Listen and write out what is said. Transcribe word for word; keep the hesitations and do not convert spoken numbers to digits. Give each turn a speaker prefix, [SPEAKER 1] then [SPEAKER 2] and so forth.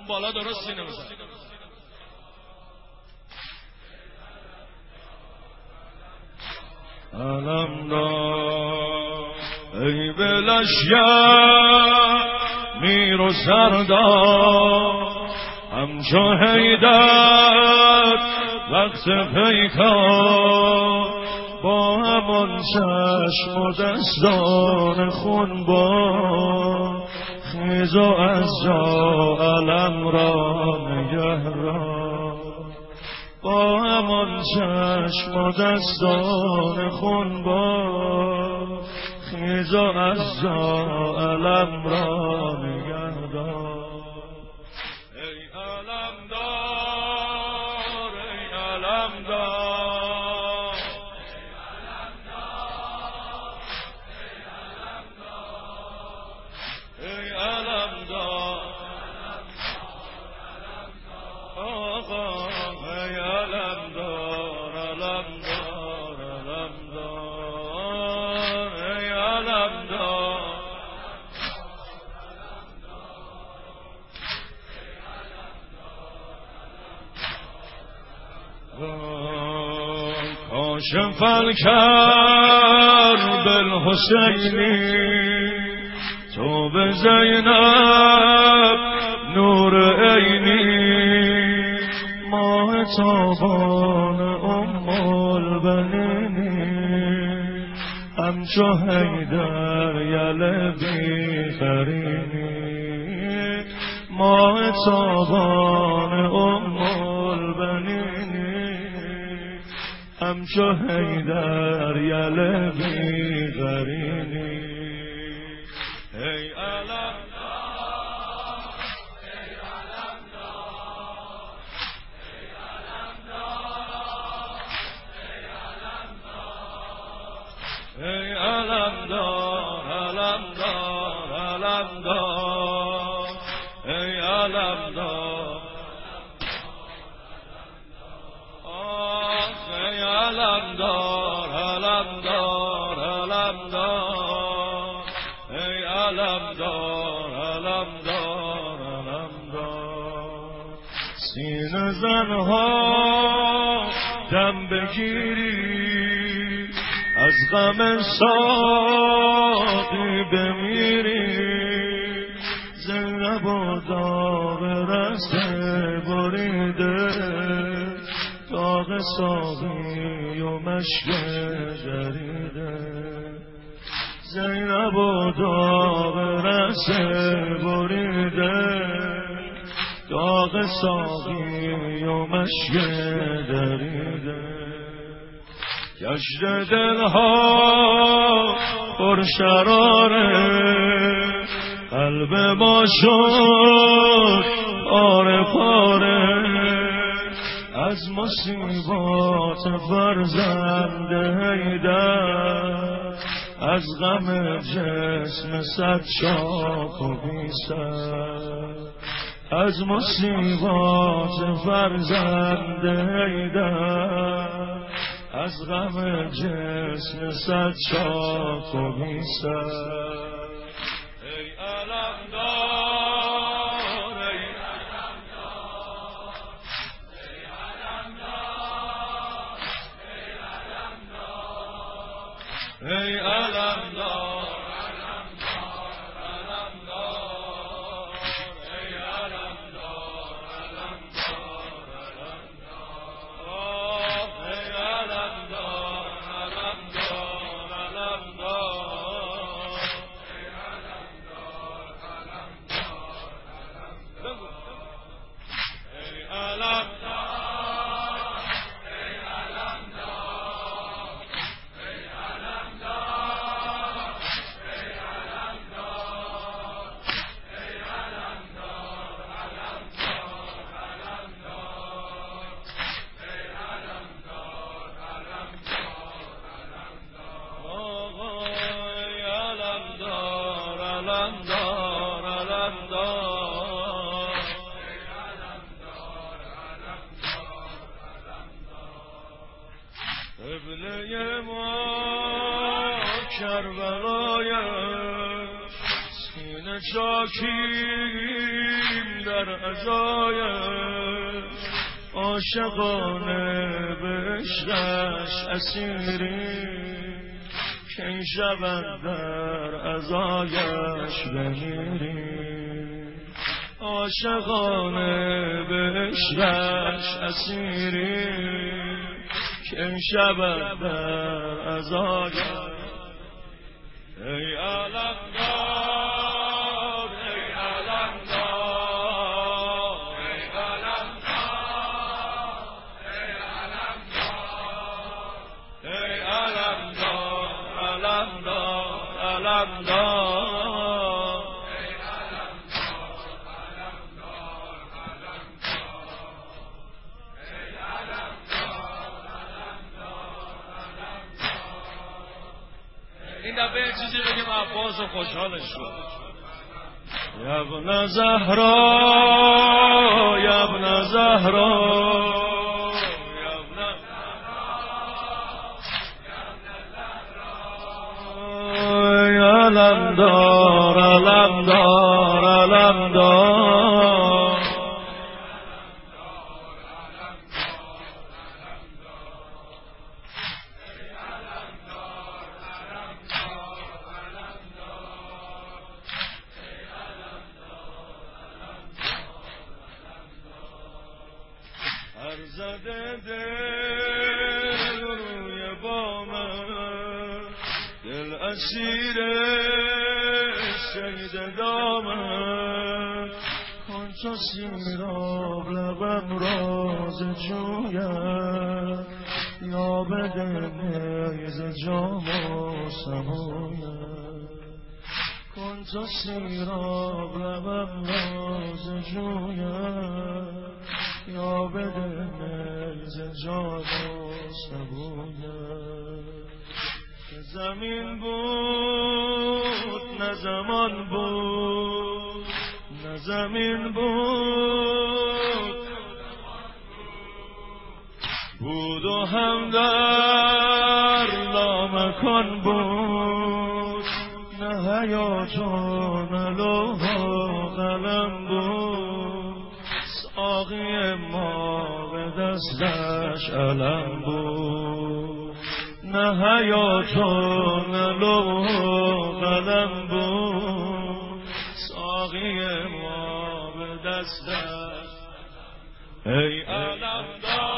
[SPEAKER 1] اون بالا درست سینه بزن. علم دار ای بلشگر میر و سردار همچو حیدر وقت پیکار با همان چشم و دستان خونبار خیز و از جا علم را نگهدار با همان چشم و دستان خونبار خیز و از جا علم را نگهدار. ای علم دار ای علم دار ای علم دار آقا ای علم دار علم دار علم دار ای علم دار کاشف الکر بالحسینی تو به زینب نور عینی ماه تابان ام البنینی همچو حیدر یل بیخرینی ماه تابان ام البنینی همچو حیدر یل بیخرینی. ای علم دار ای علم دار ای علم دار ای علم دار علم دار علم دار ای علم دار آخ ای علم دار علم دار علم دار ای علم دار علم دار علم دار سینه زنها دم بگیری از غم ساقی بمیری زینب و داغ رسته بریده داغ ساقی و مشک جریده زینب و داغ رسته بریده داغ ساقی و مشک جریده گشت دلها پر شراره قلب ما شد پاره پاره از مصیبات فرزند حیدر از غم جسم صد شاک و بی سر از مصیبات فرزند حیدر از غم جسم صد شاک و بی سر. ای علم دار ای علم دار ای علم دار ای علم دار قبله ما کربلای سینه چاکیم در عزایش عاشقانه به عشقش اسیریم که این شبن در عزایش بمیریم عاشقانه به عشقش اسیریم که این شبن در عزایش ای علمدار ای علمدار ای علمدار ای علمدار علمدار علمدار ای علمدار علمدار علمدار این دفعه چیزی بگیم عباس و خوشحالش شد یا ابن زهرا یا ابن زهرا یا ابن یا علمدار علمدار علمدار هر زده دل روی بامم دل اسیر سید دامم کن تو سیراب لبم راز جویم یا بده نیز جام و سمویم کن تو سیراب لبم راز جویم یا بده نیز جام و سمویم که زمین بود نه زمان بود نه زمین بود بود و هم در لامکان بود نه حیات و نه لوح و قلم بود ساقی ما به دستش علم بود نه حیات و نه لوح و قلم بود ساقی ما به دستش ای علمدار